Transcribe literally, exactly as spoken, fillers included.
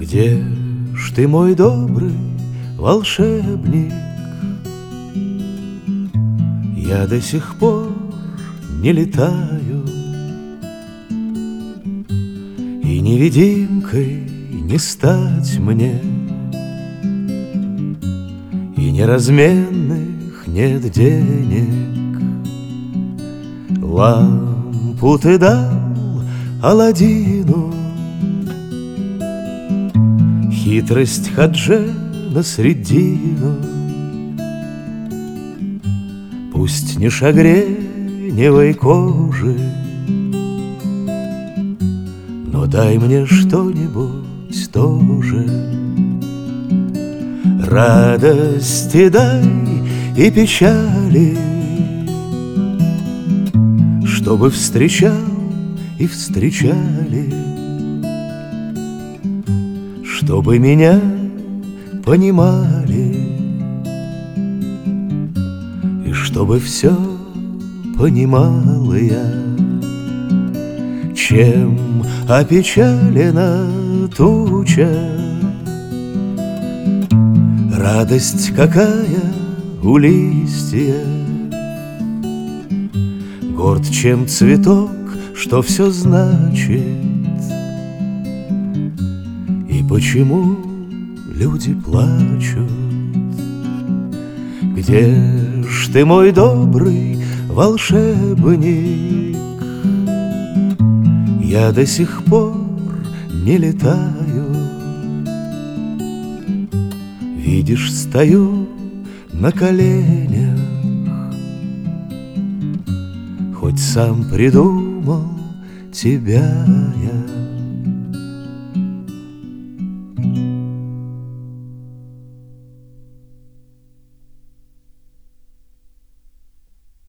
Где ж ты, мой добрый волшебник? Я до сих пор не летаю, и невидимкой не стать мне, и неразменных нет денег. Лампу ты дал Аладдину, хитрость Хаджи на средину. Пусть не шагреневой кожи, но дай мне что-нибудь тоже. Радости дай и печали, чтобы встречал и встречали, чтобы меня понимали, и чтобы все понимал я. Чем опечалена туча, радость какая у листья. Горд, чем цветок, что все значит. И почему люди плачут? Где ж ты, мой добрый волшебник? Я до сих пор не летаю. Видишь, стою на коленях, хоть сам придумал тебя я.